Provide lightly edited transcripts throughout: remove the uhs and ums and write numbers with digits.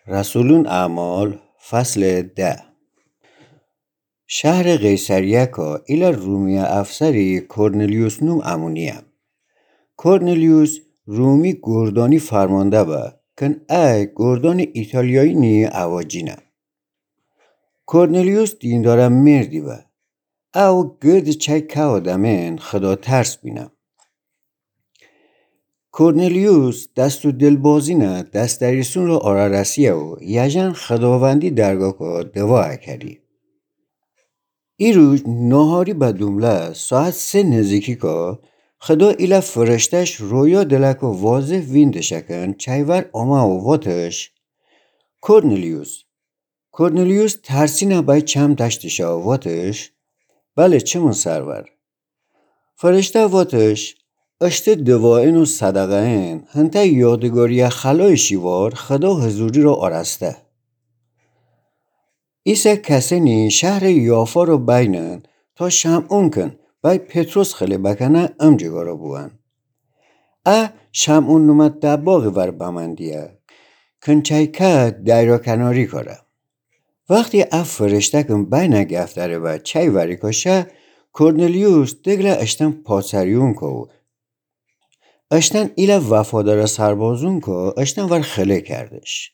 رسولون اعمال فصل 10. شهر قیصریه که ایلا رومی افسری کورنلیوس نوم امونیم. کورنلیوس رومی گردانی فرمانده با کن ای گردان ایتالیایی نی اواجینه. کورنلیوس دیندارم مردی با او گرد چای که آدمین خدا ترس بینم. کورنلیوس دست و دلبازی نه دست دریسون رو آرارسیه و یجن خداوندی درگاه که دوا کردی. ای روز نهاری با دومله ساعت 3 نزدیکی که خدا ایلا فرشتش رویا دلک و واضح ویندشکن چایور آما و واتش کورنلیوس ترسی نبای چم دشتش واتش بله چمون سرور فرشته واتش اشت دواین و صدقین هنته یادگاری خلای شیوار خدا حضوری رو آرسته. ایسا کسینی شهر یافا رو بینن تا شمعون کن بای پتروس خلی بکنه امجگا رو بوان. شمعون نومد دباغی ور بمندیه کنچای که دایرا کناری کاره. وقتی فرشته کن بین گفتره و چای وری کشه کورنلیوس دگله اشتن پاسریون که اشتن ایلا وفادار سربازون که اشتن ور خله کردش.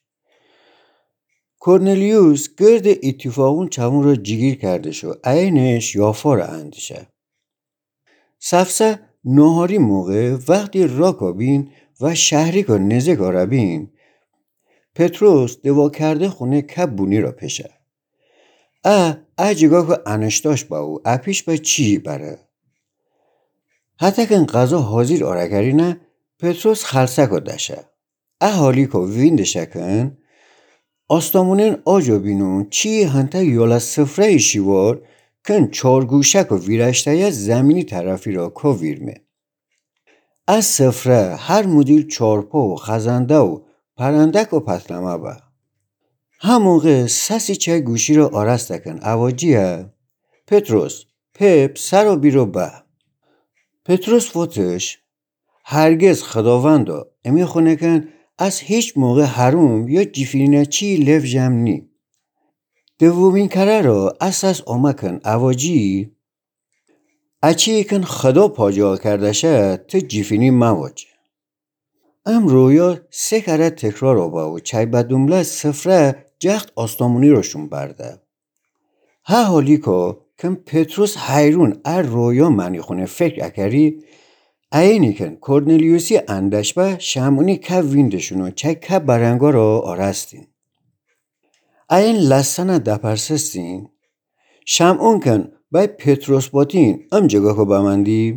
کورنلیوس گرد اتفاقون چمون را جگیر کردش و اینش یافا را اندشه. سفسه نهاری موقع وقتی راکا بین و شهری که نزه کاره بین پتروس دوا کرده خونه کب بونی را پشه. جگاه که انشتاش با او اپیش با چی بره. حتی که غذا حاضر آرگری نه پتروس خلصه کردشه. حالی که ویندشه کن آستامونین آجا بینون چی هنته یالا سفره شیوار کن چارگوشک و ویرشته زمینی طرفی را که ویرمه. از سفره هر مدیر چارپا و خزنده و پرندک و پتلمه با. همونگه سسی چه گوشی را آرسته کن اواجیه پتروس پپ سر و بیرو با. پتروس واتش هرگز خداوندو امی خونه کن از هیچ موقع حروم یا جیفینه چی لف جمنی. دومین کره را اساس کن اواجی اچی کن خدا پاجا کرده شه تو جیفینی مواج. رویا 3 کره تکرار با و چای بدومله سفره جخت آستامونی روشون برده. حالی که کن پتروس حیرون رویا منی خونه فکر اکری اینی کن کورنلیوسی اندش با شمونی که ویندشونو چای که برنگا را آرستین. این لسنه دپرسستین شمعون کن بای پتروس باتین جگاه که بمندی.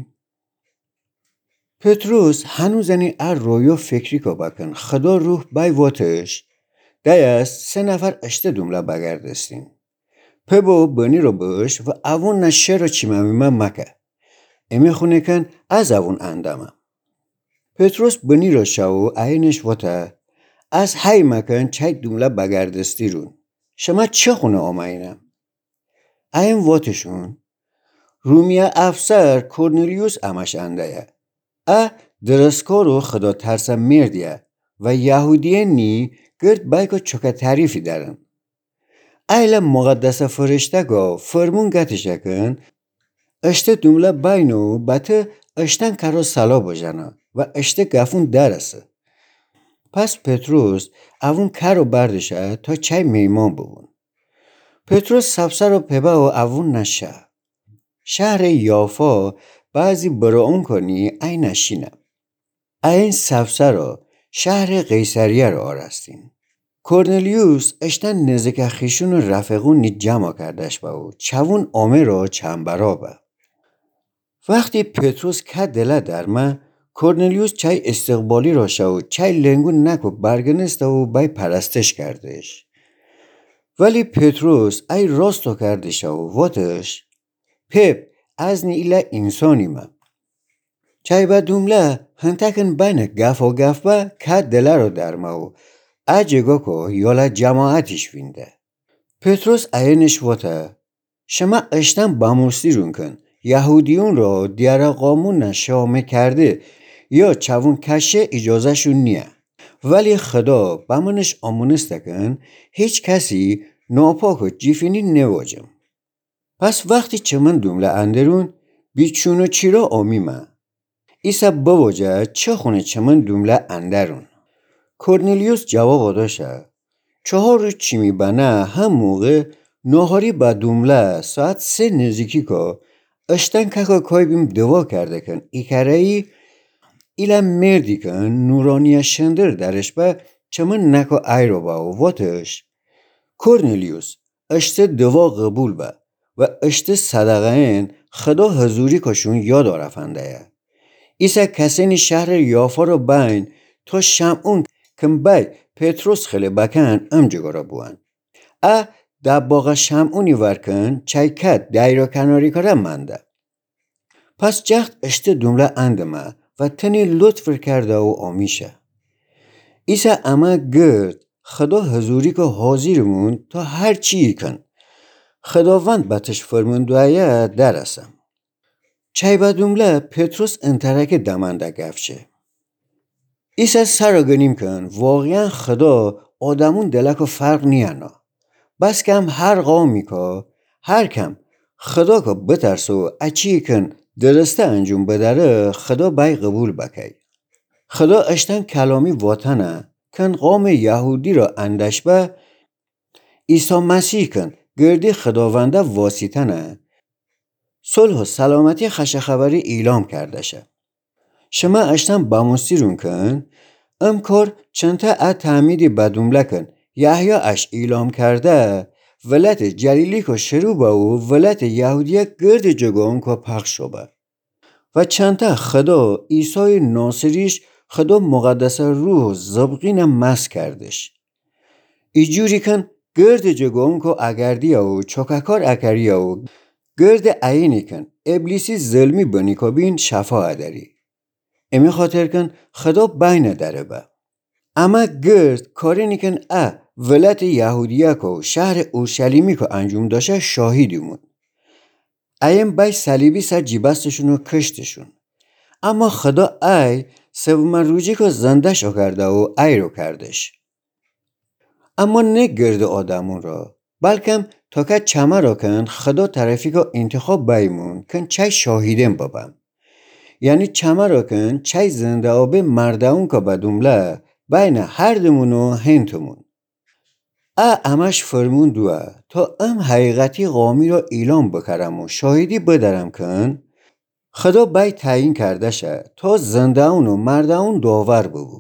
پتروس هنوزنی رویا فکری که بکن خدا روح بای واتش دیست 3 نفر اشته دومله بگردستین. پبو بانی رو بش و اوون نشه رو چیممیمه مکه. امی خونه کن از اوون اندامه. پتروس بانی را شو اینش واته از هی مکن چای دومله بگردستی رون. شما چه خونه آمینم؟ این واتشون رومی افسر کورنلیوس امش انده درسکارو خدا ترسه مردیه و یهودیه نی گرد بایکا چوکه تعریفی دارن. ایلا مقدس فرشته گا فرمون گتشه کن اشته دومله بینو بته اشتن کرا سلا بجنه و اشته گفون درسه. پس پتروس اوون کرو بردشه تا چای میمان ببون. پتروس سبسه رو پبه و اوون نشه. شهر یافا بعضی براون کنی این نشینه. این سبسه رو شهر قیصریه رو آرستین. کورنلیوس اشتن نزدیک خیشون و رفقون نی جمع کردش با او چوون آمه را چند برابه. وقتی پتروس که دله درمه کورنلیوس چای استقبالی را شو چای لنگون نکو برگنسته و بای پرستش کردش. ولی پتروس ای راستو کردش و واتش پپ از نیله انسانی ما. چای با دومله هنتکن بین گف و گف با که دله رو درمه و جگاه که یالا جماعتش وینده. پتروس اینش واته شما اشتن بامرسی رون کن یهودیون را دیاره قامون نشامه کرده یا چوون کشه اجازه شون نیه ولی خدا بمانش آمونستکن هیچ کسی ناپاک و جیفینی نواجم. پس وقتی چمن دومله اندرون بیچون و چیرا آمیمه. ایسا بواجه چه خونه چمن دومله اندرون. کورنلیوس جواب آداشه 4 روز چی میبنه هم موقع ناهاری با دومله ساعت 3 نزدیکی که اشتن که کای بیم دوا کرده کن ایکره ایلا مردی کن نورانی شندر درش با چمن نکو ایرو با و واتش کورنلیوس اشت دوا قبول با و اشت صدقه این خدا حضوری کشون یاد آرفنده ایسا کسینی شهر یافا رو بین تا شمعون کم بای پتروس خیلی بکن امجگارا بوان دباغ شمعونی ورکن چایکت دایرا کناری کاره منده. پس جخت اشته دومله اندمه و تنی لطف کرده و آمیشه. ایسا اما گرد خدا حضوری که حاضرمون تا هر چی کن. خداوند باتش فرماندویه درسم. چای با دومله پتروس انترک دمنده گفشه. ایسا سر گنیم کن واقعا خدا آدمون دلک و فرق نیانا. بس کم هر قومی که هر کم خدا که بترس و اچی کن درسته انجام بداره خدا بای قبول بکی. خدا اشتن کلامی وطنه کن قوم یهودی را اندش به عیسی مسیح کن گردی خداونده واسطنه صلح و سلامتی خشخبری اعلام کرده شه. شما اشتن باموستیرون کن کار چنته تعمیدی بدومله کن یحیی اش اعلام کرده ولایت جلیلی که شروع با و ولایت یهودیه گرد جگان که پخش شده و چنته خدا عیسی ناصریش خدا مقدس روح زبقین مس کردش ایجوری کن گرد جگان که اگردیه و چککار اکریه و گرد عینی کن ابلیسی ظلمی بنی که بین شفا داری امی خاطر کن خدا بین داره با اما گرد کاری نیکن ولایت یهودیه که شهر اورشلیمی که انجام داشته شاهیدیمون ایم بای صلیبی سر جیبستشون و کشتشون اما خدا سوم روزی که زندش کرده و رو کردش اما نه گرد آدمون را بلکه تا که چمه را کن خدا طرفی که انتخاب بایمون کن چای شاهیدم بابم یعنی چمه را کن چای زنده آبه مردون که بدومله بین هر دمون و هنتمون امش فرمون دوه تا حقیقتی قامی را اعلام بکرم و شاهدی بدرم کن خدا بای تعیین کرده شه تا زنده اون و مردون داور بگو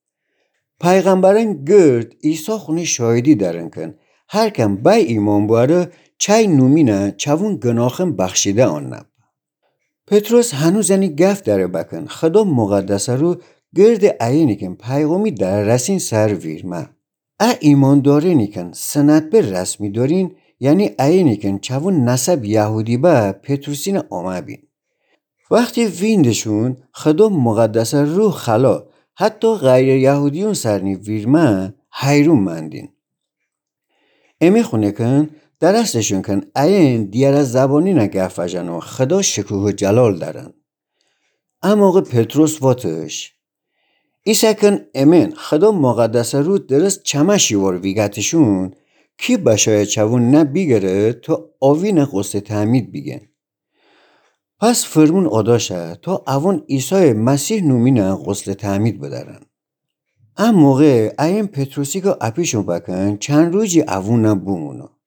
پیغمبران گرد عیسی خونی شاهدی درن کن هر کم بای ایمان باره چای نومینه چوون گناخم بخشیده آن نب پتروس هنوز یعنی گفت داره بکن خدا مقدسه رو گرد عینی کن پیغامی در رسین سر ویرمه ایمان داره نیکن سند به رسمی دارین یعنی عینی کن چوون نسب یهودی با پتروسین آمه بین وقتی ویندشون خدا مقدسه رو خلا حتی غیر یهودیون سرنی ویرمه حیرون مندین امی خونه کن درستشون کن این دیگر از زبانی نگف وجن و خدا شکوه و جلال دارن اما پتروس واتش ایسا کن امین خدا مقدسه رو درست چمشی وار ویگتشون کی بشای چوون نه بیگره تا آوی نه قصد تعمید بیگن پس فرمون آداشه تا اوان عیسی مسیح نومینه قصد تعمید بدارن ام موقع این پتروسی که اپیشون بکن چند روزی اوون بومونو